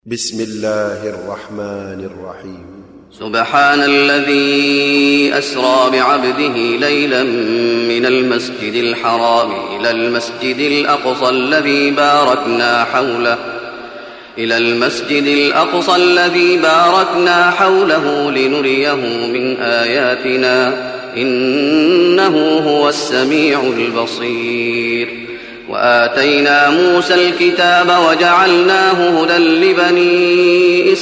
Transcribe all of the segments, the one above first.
بسم الله الرحمن الرحيم. سبحان الذي أسرى بعبده ليلا من المسجد الحرام إلى المسجد الأقصى الذي باركنا حوله لنريه من آياتنا إنه هو السميع البصير. وآتينا موسى الكتاب وجعلناه هدى لبني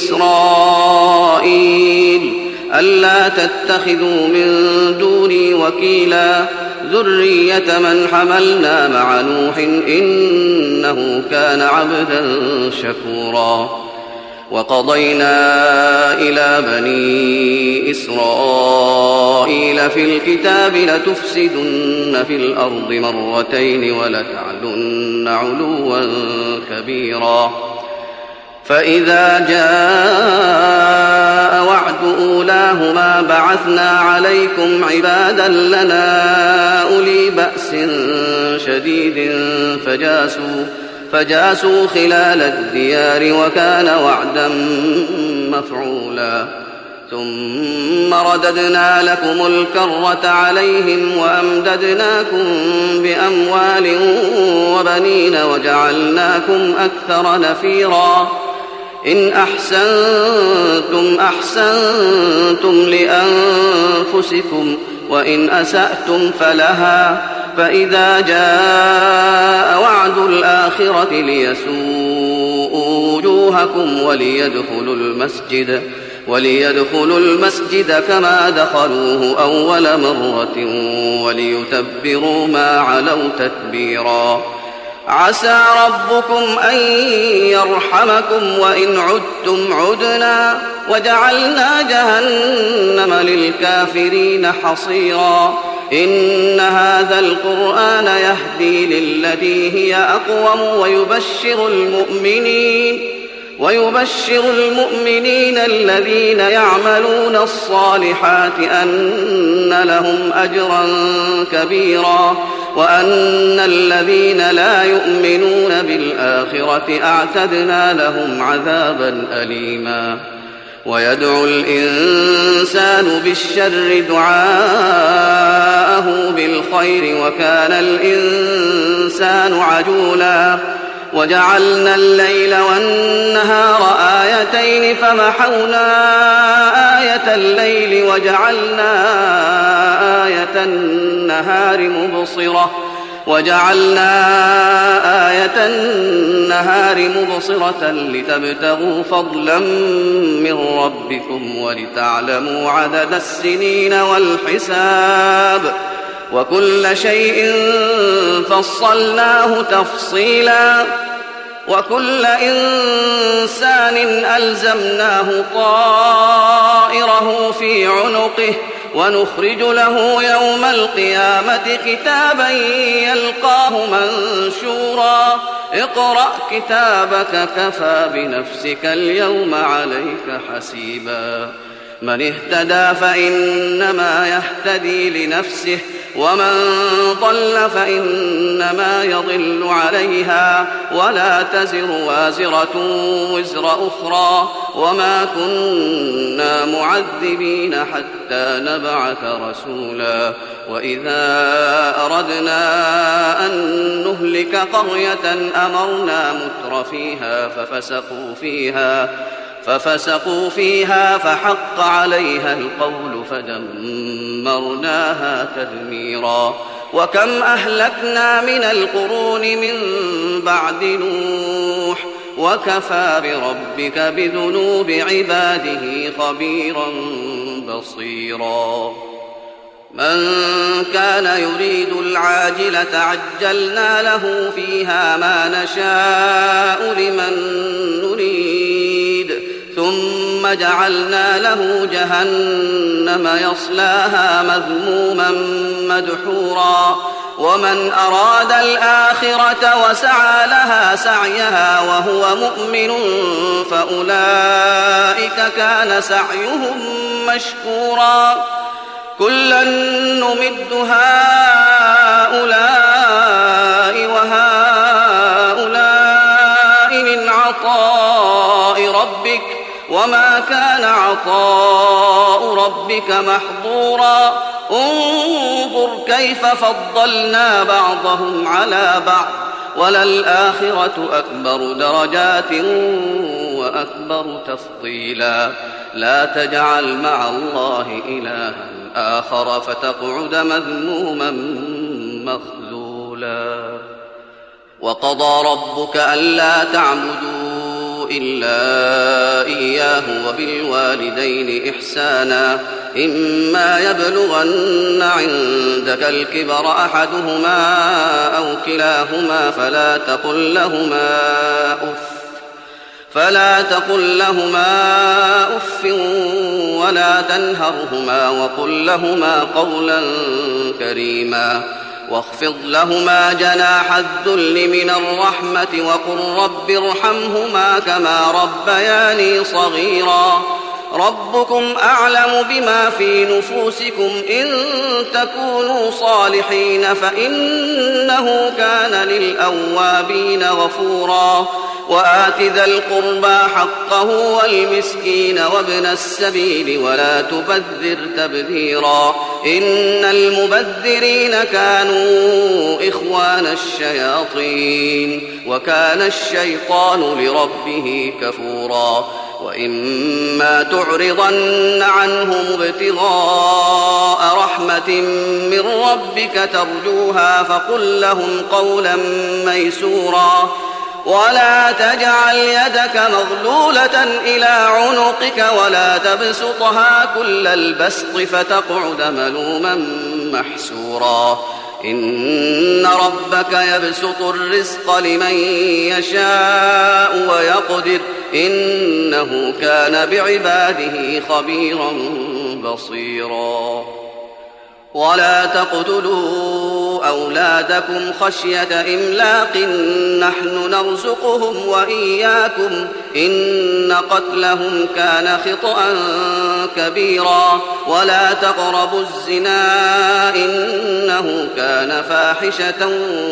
إسرائيل ألا تتخذوا من دوني وكيلا ذرية من حملنا مع نوح إنه كان عبدا شكورا. وقضينا إلى بني إسرائيل في الكتاب لتفسدن في الأرض مرتين ولتعلن علوا كبيرا. فإذا جاء وعد أولاهما بعثنا عليكم عبادا لنا أولي بأس شديد فجاسوا خلال الديار وكان وعدا مفعولا. ثم رددنا لكم الكرة عليهم وأمددناكم بأموال وبنين وجعلناكم أكثر نفيرا. إن أحسنتم لأنفسكم وإن أسأتم فلها. فإذا جاء وعد الآخرة ليسوءوا وجوهكم وليدخلوا المسجد كما دخلوه أول مرة وليتبروا ما علوا تتبيرا. عسى ربكم أن يرحمكم وإن عدتم عدنا وجعلنا جهنم للكافرين حصيرا. إن هذا القرآن يهدي للتي هي أقوم ويبشر المؤمنين الذين يعملون الصالحات أن لهم أجرا كبيرا وأن الذين لا يؤمنون بالآخرة أعتدنا لهم عذابا أليما. ويدعو الإنسان بالشر دعاءه بالخير وكان الإنسان عجولا. وجعلنا الليل والنهار آيتين فمحونا آية الليل وجعلنا آية النهار مبصرة لتبتغوا فضلا من ربكم ولتعلموا عدد السنين والحساب وكل شيء فصلناه تفصيلا. وكل إنسان ألزمناه طائره في عنقه ونخرج له يوم القيامة كتابا يلقاه منشورا. اقرأ كتابك كفى بنفسك اليوم عليك حسيبا. من اهتدى فإنما يهتدي لنفسه ومن ضل فإنما يضل عليها ولا تزر وازرة وزر أخرى وما كنا معذبين حتى نبعث رسولا. وإذا أردنا أن نهلك قرية أمرنا متر فيها ففسقوا فيها فحق عليها القول فدمرناها تدميرا. وكم أهلكنا من القرون من بعد نوح وكفى بربك بذنوب عباده خبيرا بصيرا. من كان يريد العاجلة عجلنا له فيها ما نشاء لمن نريد ثم جعلنا له جهنم يصلاها مذموما مدحورا. ومن أراد الآخرة وسعى لها سعيها وهو مؤمن فأولئك كان سعيهم مشكورا. كلا نمد هؤلاء وهؤلاء من عطاء ربك وما كان عطاء ربك محظورا انظر كيف فضلنا بعضهم على بعض وللآخرة أكبر درجات وأكبر تفضيلا لا تجعل مع الله إلها آخر فتقعد مذموما مخذولا وقضى ربك ألا تعبدوا إلا إياه وبالوالدين إحسانا إما يبلغن عندك الكبر أحدهما أو كلاهما فلا تقل لهما أف ولا تنهرهما وقل لهما قولا كريما واخفض لهما جناح الذل من الرحمة وقل رب ارحمهما كما ربياني صغيرا ربكم أعلم بما في نفوسكم إن تكونوا صالحين فإنه كان للأوابين غفورا وآت ذا القربى حقه والمسكين وابن السبيل ولا تبذر تبذيرا إن المبذرين كانوا إخوان الشياطين وكان الشيطان لربه كفورا وإما تعرضن عنهم ابتغاء رحمة من ربك ترجوها فقل لهم قولا ميسورا ولا تجعل يدك مغلولة إلى عنقك ولا تبسطها كل البسط فتقعد ملوما محسورا إن ربك يبسط الرزق لمن يشاء ويقدر إنه كان بعباده خبيرا بصيرا ولا تقتلوا أولادكم خشية إملاق نحن نرزقهم وإياكم إن قتلهم كان خطأ كبيرا ولا تقربوا الزنا إنه كان فاحشة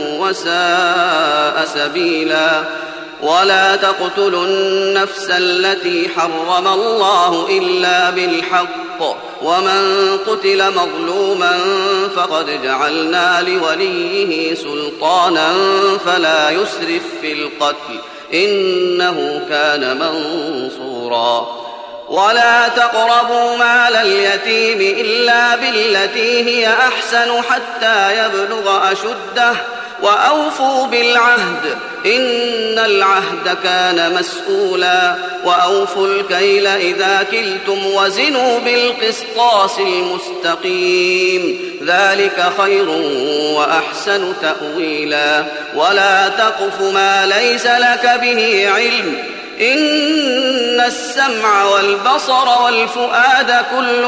وساء سبيلا ولا تقتلوا النفس التي حرم الله إلا بالحق ومن قتل مظلوما فقد جعلنا لوليه سلطانا فلا يسرف في القتل إنه كان منصورا ولا تقربوا مال اليتيم إلا بالتي هي أحسن حتى يبلغ أشده وأوفوا بالعهد إن العهد كان مسؤولا وأوفوا الكيل إذا كلتم وزنوا بالقسطاس المستقيم ذلك خير وأحسن تأويلا ولا تقف ما ليس لك به علم إن السمع والبصر والفؤاد كل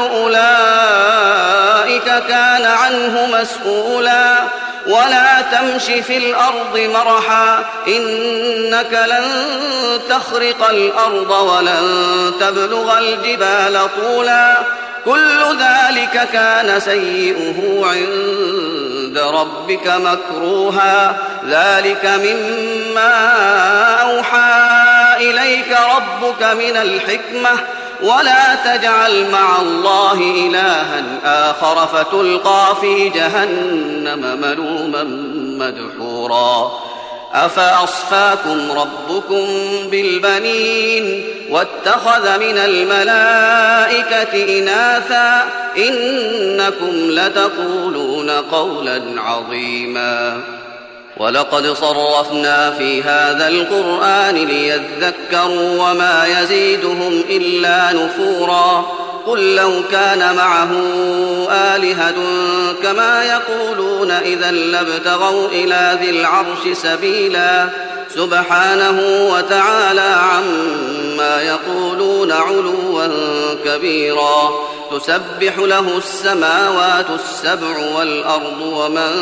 أولئك كان عنه مسؤولا ولا تمش في الأرض مرحا إنك لن تخرق الأرض ولن تبلغ الجبال طولا كل ذلك كان سيئه عند ربك مكروها ذلك مما أوحى إليك ربك من الحكمة ولا تجعل مع الله إلها آخر فتلقى في جهنم ملوما مدحورا أفأصفاكم ربكم بالبنين واتخذ من الملائكة إناثا إنكم لتقولون قولا عظيما ولقد صرفنا في هذا القرآن ليذكروا وما يزيدهم إلا نفورا قل لو كان معه آلهة كما يقولون إذا لابتغوا إلى ذي العرش سبيلا سبحانه وتعالى عما يقولون علوا كبيرا تسبح له السماوات السبع والأرض ومن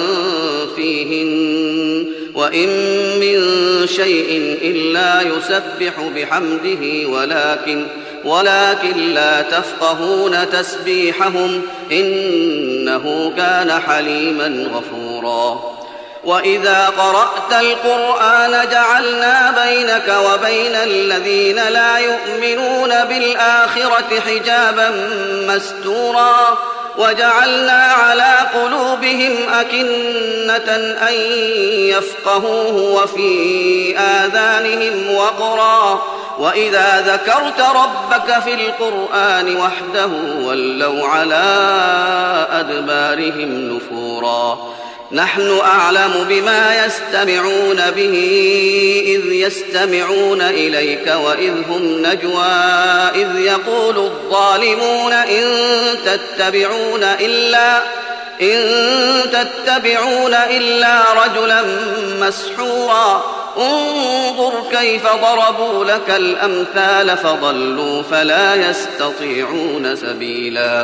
فيهن وإن من شيء إلا يسبح بحمده ولكن لا تفقهون تسبيحهم إنه كان حليما غفورا وإذا قرأت القرآن جعلنا بينك وبين الذين لا يؤمنون بالآخرة حجابا مستورا وجعلنا على قلوبهم أكنة أن يفقهوه وفي آذانهم وقرا وإذا ذكرت ربك في القرآن وحده ولوا على أدبارهم نفورا نحن أعلم بما يستمعون به إذ يستمعون إليك وإذ هم نجوى إذ يقول الظالمون إن تتبعون إلا رجلا مسحورا انظر كيف ضربوا لك الأمثال فضلوا فلا يستطيعون سبيلا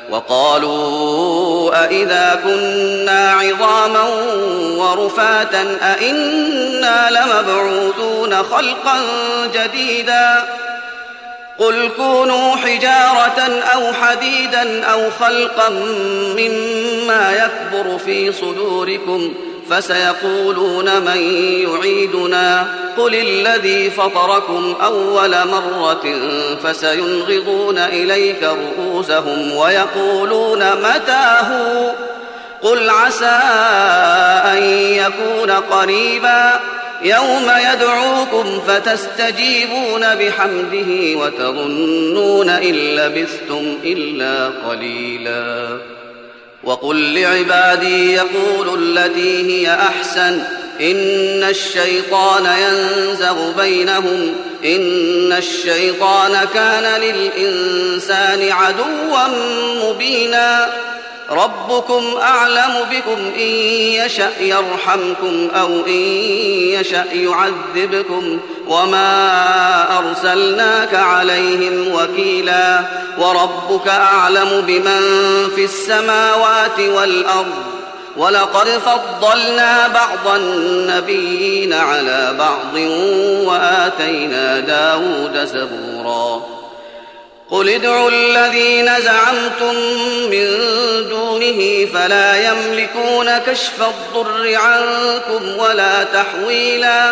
وقالوا أئذا كنا عظاما ورفاتا أئنا لمبعوثون خلقا جديدا قل كونوا حجارة أو حديدا أو خلقا مما يكبر في صدوركم فسيقولون من يعيدنا قل الذي فطركم أول مرة فسينغضون إليك رؤوسهم ويقولون متى هو قل عسى أن يكون قريبا يوم يدعوكم فتستجيبون بحمده وتظنون إن لبثتم إلا قليلا وقل لعبادي يقولوا التي هي أحسن إن الشيطان ينزغ بينهم إن الشيطان كان للإنسان عدوا مبينا ربكم أعلم بكم إن يشأ يرحمكم أو إن يشأ يعذبكم وما أرسلناك عليهم وكيلا وربك أعلم بمن في السماوات والأرض ولقد فضلنا بعض النبيين على بعض وآتينا داود زبورا قل ادعوا الذين زعمتم من دونه فلا يملكون كشف الضر عنكم ولا تحويلا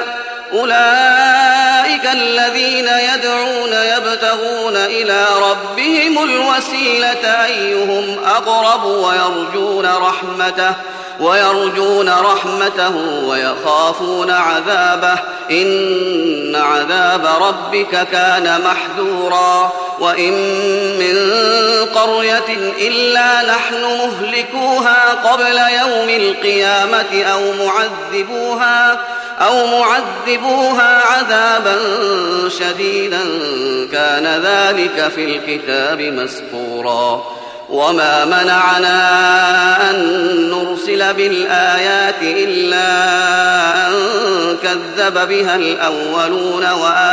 أولئك الذين يدعون يبتغون إلى ربهم الوسيلة أيهم أقرب ويرجون رحمته ويخافون عذابه إن عذاب ربك كان محذورا وإن من قرية إلا نحن مهلكوها قبل يوم القيامة أو معذبوها عذابا شديدا كان ذلك في الكتاب مسطورا وما منعنا أن نرسل بالآيات إلا أن كذب بها الأولون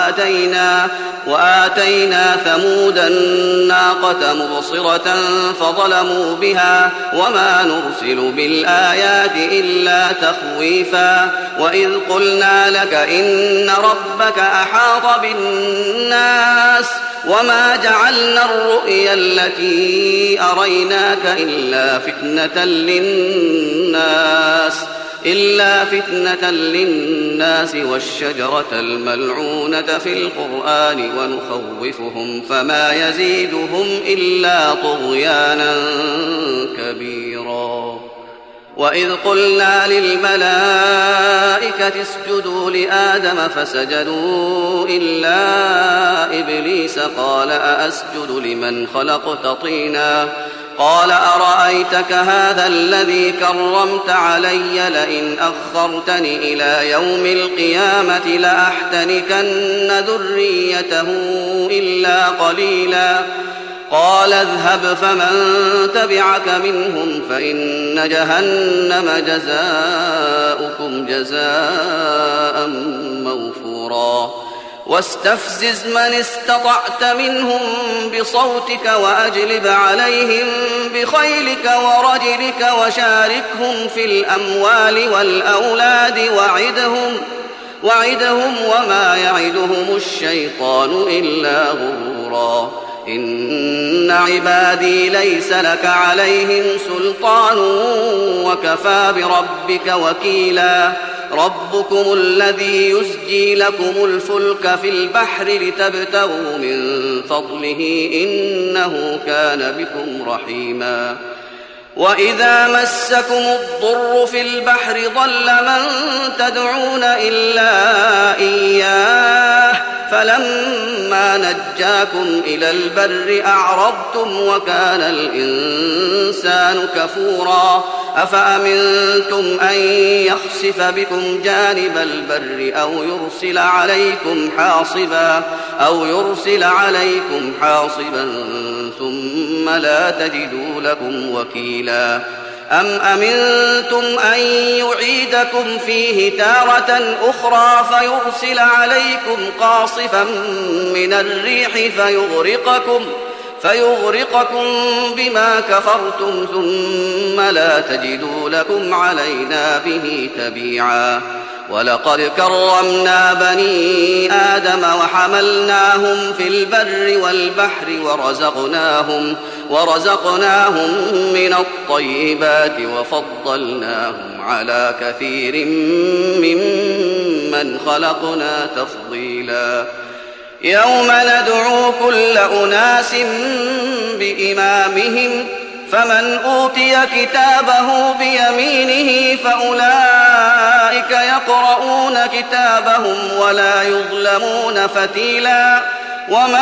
وآتينا ثمود الناقة مبصرة فظلموا بها وما نرسل بالآيات إلا تخويفا وإذ قلنا لك إن ربك أحاط بالناس وما جعلنا الرؤيا التي أريناك إلا فتنة للناس والشجرة الملعونة في القرآن ونخوفهم فما يزيدهم إلا طغيانا كبيرا وإذ قلنا للملائكة اسجدوا لآدم فسجدوا إلا إبليس قال أأسجد لمن خلقت طينا قال أرأيتك هذا الذي كرمت علي لئن أخرتني إلى يوم القيامة لأحتنكن ذريته إلا قليلا قال اذهب فمن تبعك منهم فإن جهنم جزاؤكم جزاء موفورا واستفزز من استطعت منهم بصوتك وأجلب عليهم بخيلك ورجلك وشاركهم في الأموال والأولاد وعدهم وما يعدهم الشيطان إلا غرورا إن إن عبادي ليس لك عليهم سلطان وكفى بربك وكيلا ربكم الذي يزجي لكم الفلك في البحر لتبتغوا من فضله إنه كان بكم رحيما وإذا مسكم الضر في البحر ضل من تدعون إلا إياه فلما نجاكم إلى البر أعرضتم وكان الإنسان كفورا أفأمنتم أن يخسف بكم جانب البر أو يرسل عليكم حاصبا ثم لا تجدوا لكم وكيلا أم أمنتم أن يعيدكم فيه تارة أخرى فيرسل عليكم قاصفا من الريح فيغرقكم بما كفرتم ثم لا تجدوا لكم علينا به تبيعا ولقد كرمنا بني آدم وحملناهم في البر والبحر ورزقناهم من الطيبات وفضلناهم على كثير ممن خلقنا تفضيلا يوم ندعو كل أناس بإمامهم فمن أوتي كتابه بيمينه فأولئك يقرؤون كتابهم ولا يظلمون فتيلا ومن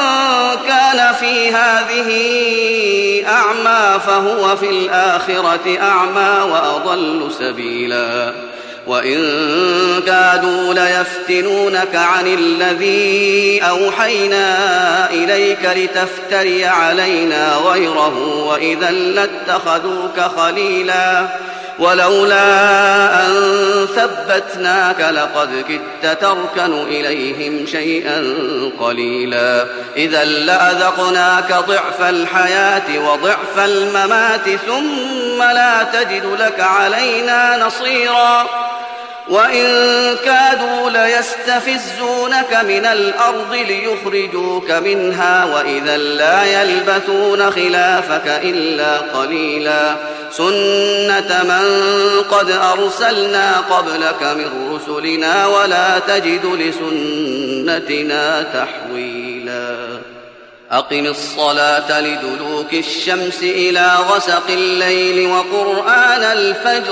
كان في هذه أعمى فهو في الآخرة أعمى وأضل سبيلا وإن كادوا ليفتنونك عن الذي أوحينا إليك لتفتري علينا غيره وإذا لاتخذوك خليلا ولولا أن ثبتناك لقد كدت تركن إليهم شيئا قليلا إذا لأذقناك ضعف الحياة وضعف الممات ثم لا تجد لك علينا نصيرا وإن كادوا ليستفزونك من الأرض ليخرجوك منها وإذا لا يلبثون خلافك إلا قليلا سنة من قد أرسلنا قبلك من رسلنا ولا تجد لسنتنا تحويلا أقم الصلاة لدلوك الشمس إلى غسق الليل وقرآن الفجر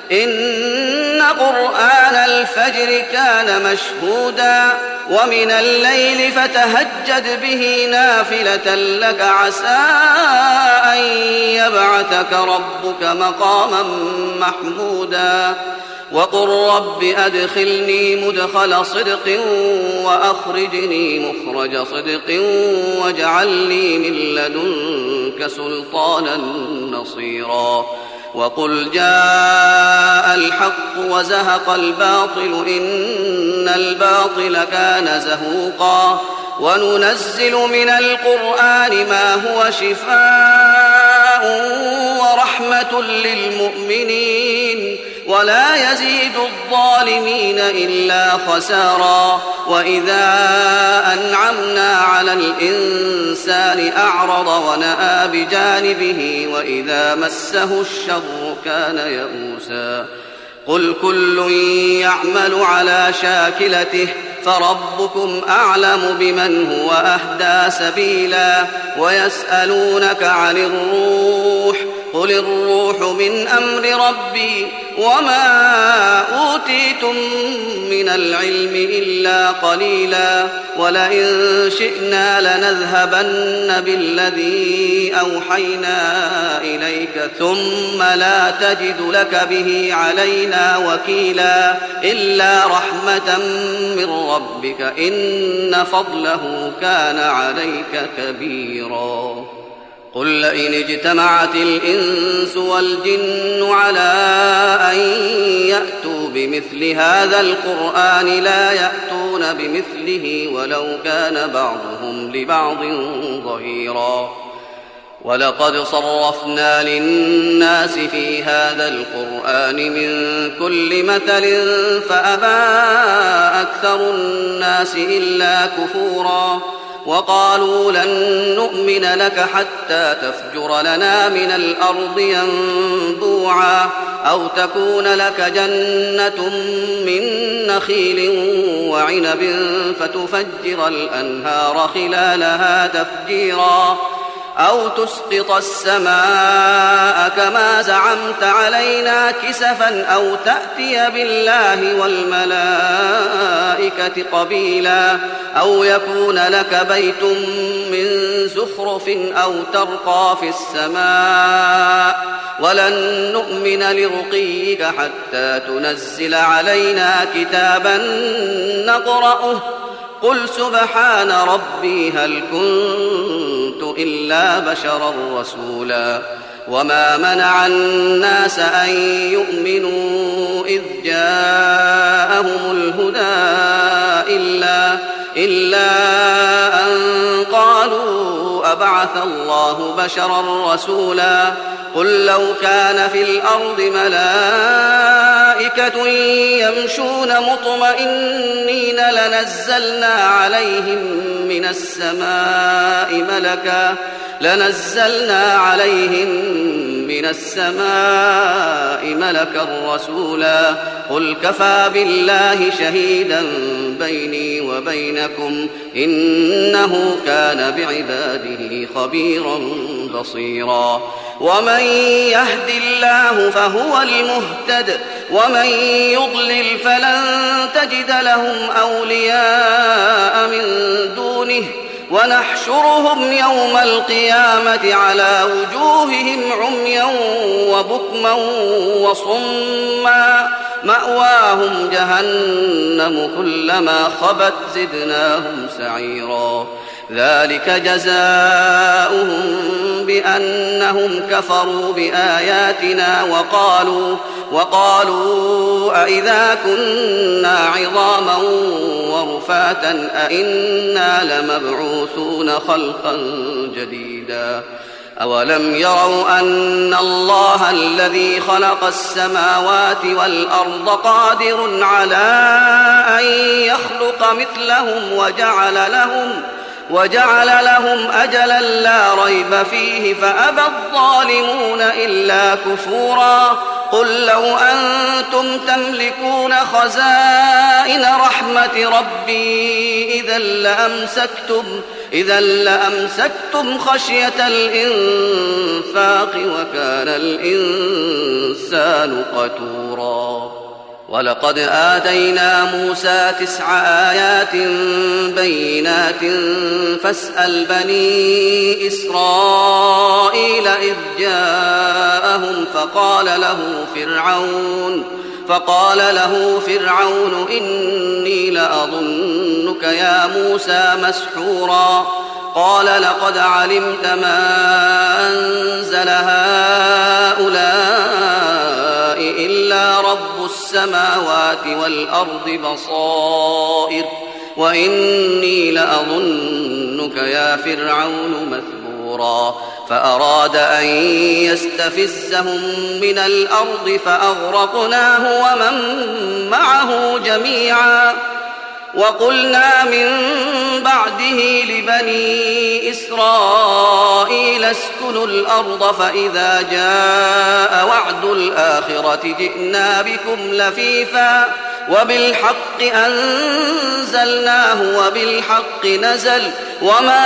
إن قرآن الفجر كان مشهودا ومن الليل فتهجد به نافلة لك عسى أن يبعثك ربك مقاما محمودا وقل رب أدخلني مدخل صدق وأخرجني مخرج صدق واجعل لي من لدنك سلطانا نصيرا وقل جاء الحق وزهق الباطل إن الباطل كان زهوقا وننزل من القرآن ما هو شفاء ورحمة للمؤمنين ولا يزيد الظالمين إلا خسارا وإذا أنعمنا على الإنسان أعرض ونأى بجانبه وإذا مسه الشر كان يئوسا قل كل يعمل على شاكلته فربكم أعلم بمن هو أهدى سبيلا ويسألونك عن الروح قل الروح من أمر ربي وما أوتيتم من العلم إلا قليلا ولئن شئنا لنذهبن بالذي أوحينا إليك ثم لا تجد لك به علينا وكيلا إلا رحمة من ربك إن فضله كان عليك كبيرا قل لئن اجتمعت الإنس والجن على أن يأتوا بمثل هذا القرآن لا يأتون بمثله ولو كان بعضهم لبعض ظهيرا ولقد صرفنا للناس في هذا القرآن من كل مثل فأبى أكثر الناس إلا كفورا وقالوا لن نؤمن لك حتى تفجر لنا من الأرض ينبوعا أو تكون لك جنة من نخيل وعنب فتفجر الأنهار خلالها تفجيرا أو تسقط السماء كما زعمت علينا كسفا أو تأتي بالله والملائكة قبيلا أو يكون لك بيت من زخرف أو ترقى في السماء ولن نؤمن لرقيك حتى تنزل علينا كتابا نقرأه قل سبحان ربي هل كنت إلا بشرا رسولا وما منع الناس أن يؤمنوا إذ جاءهم الهدى إلا أن قالوا أبعث الله بشرا رسولا قل لو كان في الأرض ملائكة يمشون مطمئنين لنزلنا عليهم من السماء ملكا رسولا قل كفى بالله شهيدا بيني وبينكم إنه كان بعباده خبيرا بصيرا ومن يهد الله فهو المهتد ومن يضلل فلن تجد لهم أولياء من دونه ونحشرهم يوم القيامة على وجوههم عميا وبكما وصما مأواهم جهنم كلما خبت زدناهم سعيرا ذلك جزاؤهم بأنهم كفروا بآياتنا وقالوا أئذا كنا عظاما ورفاتا أئنا لمبعوثون خلقا جديدا أولم يروا أن الله الذي خلق السماوات والأرض قادر على أن يخلق مثلهم وجعل لهم أجلا لا ريب فيه فأبى الظالمون إلا كفورا قل لو أنتم تملكون خزائن رحمة ربي إذا لأمسكتم خشية الإنفاق وكان الإنسان قتورا ولقد آتينا موسى 9 آيات بينات فاسأل بني إسرائيل إذ جاءهم فقال له فرعون إني لأظنك يا موسى مسحورا قال لقد علمت ما أنزل هؤلاء إلا رب السماوات والأرض بصائر وإني لأظنك يا فرعون مثبورا فأراد أن يستفزهم من الأرض فأغرقناه ومن معه جميعا وقلنا من بعده لبني إسرائيل اسكنوا الأرض فإذا جاء وعد الآخرة جئنا بكم لفيفا وبالحق أنزلناه وبالحق نزل وما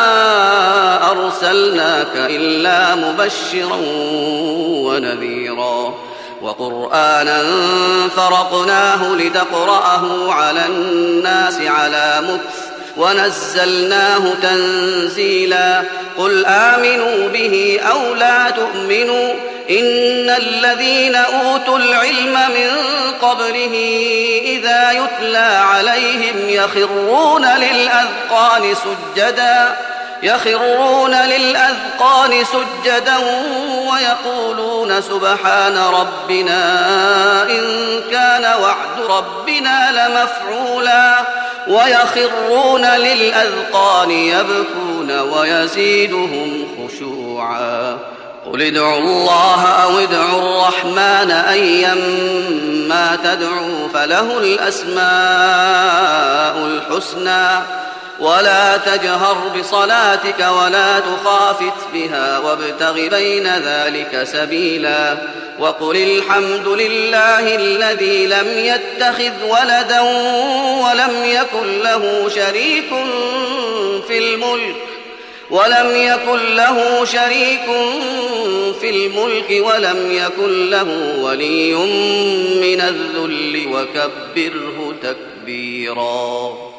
أرسلناك إلا مبشرا ونذيرا وقرآنا فرقناه لتقرأه على الناس على مكث ونزلناه تنزيلا قل آمنوا به أو لا تؤمنوا إن الذين أوتوا العلم من قبله إذا يتلى عليهم يخرون للأذقان سجدا ويقولون سبحان ربنا إن كان وعد ربنا لمفعولا ويخرون للأذقان يبكون ويزيدهم خشوعا قل ادعوا الله أو ادعوا الرحمن أيما تدعوا فله الأسماء الحسنى ولا تجهر بصلاتك ولا تخافت بها وابتغ بين ذلك سبيلا وقل الحمد لله الذي لم يتخذ ولدا ولم يكن له شريك في الملك ولم يكن له ولي من الذل وكبره تكبيرا.